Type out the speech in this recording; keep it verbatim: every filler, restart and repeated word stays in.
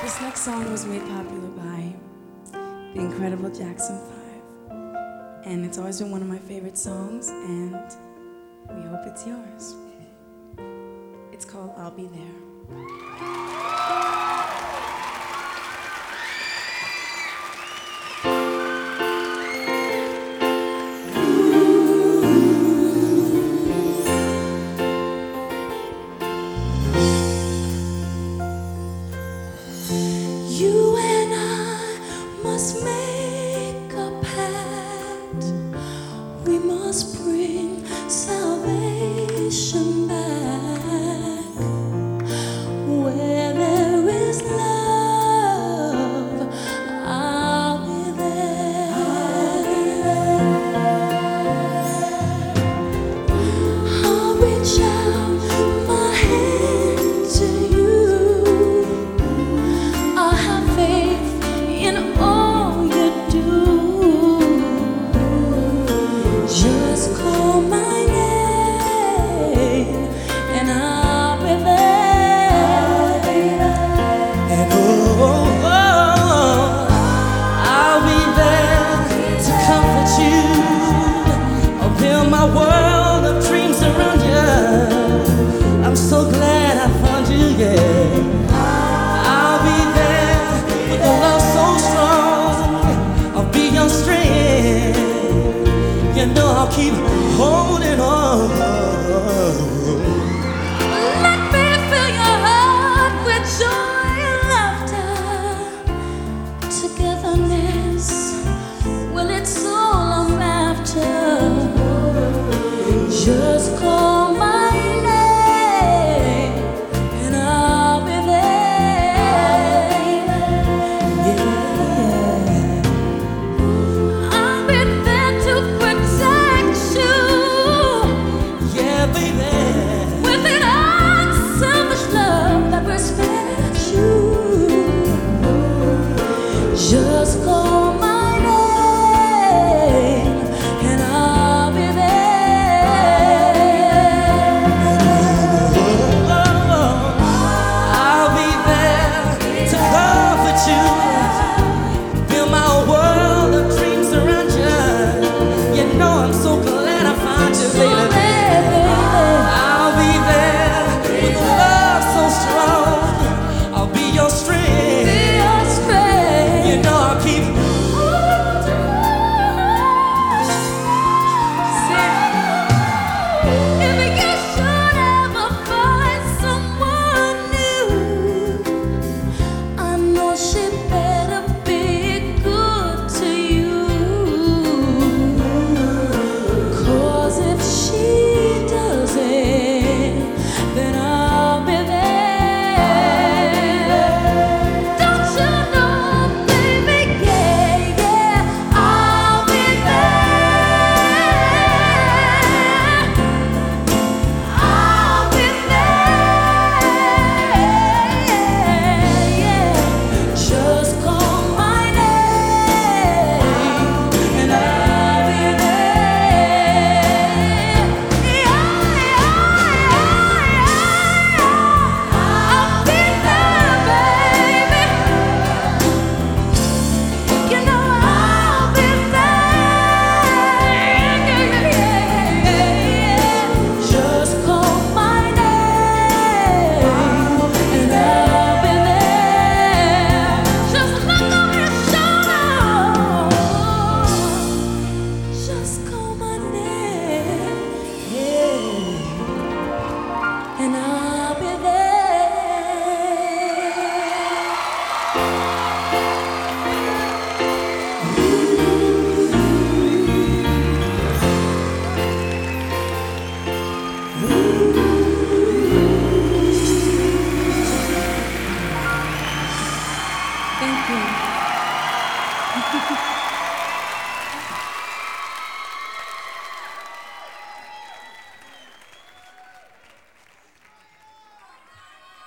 This next song was made popular by the incredible Jackson Five, and it's always been one of my favorite songs, and we hope it's yours. It's called I'll Be There. You and I must make a pact. We must bring salvation back. Where there is love, I'll be there. I'll reach out my hand to you. I have faith in all you do. Just call my name and I'll be there. And oh, oh, oh, I'll be there to comfort you. I'll build my world of dreams around you. I'm so glad I found you, yeah. I'll be there with a love so strong. I'll be your strength. You know I'll keep holding on. Let me fill your heart with joy and laughter. Togetherness, well, it's all I'm after. Just call my name and I'll be there. Yeah. I'll be there to protect you. Yeah, baby. With an unselfish love that respects you. Just call my name and I'll be there. I'll be there to comfort you. Build my world of dreams around you. You know I'm so glad I found you, So baby. there, baby. I'll be there with a love so strong. I'll be your strength. Be your strength. You know I'll keep. If you should ever find someone new, I know she better be good to you. 'Cause if she doesn't, then I'll be there. Don't you know, baby? Yeah, yeah, I'll be there. I'll be there, yeah. Just call my name and I'll be there. Yeah, I'll be there, baby. You know I'll be there. Just call my name and I'll be there. Just look over your shoulder. Just call my name, yeah, and I'll be there. Thank you.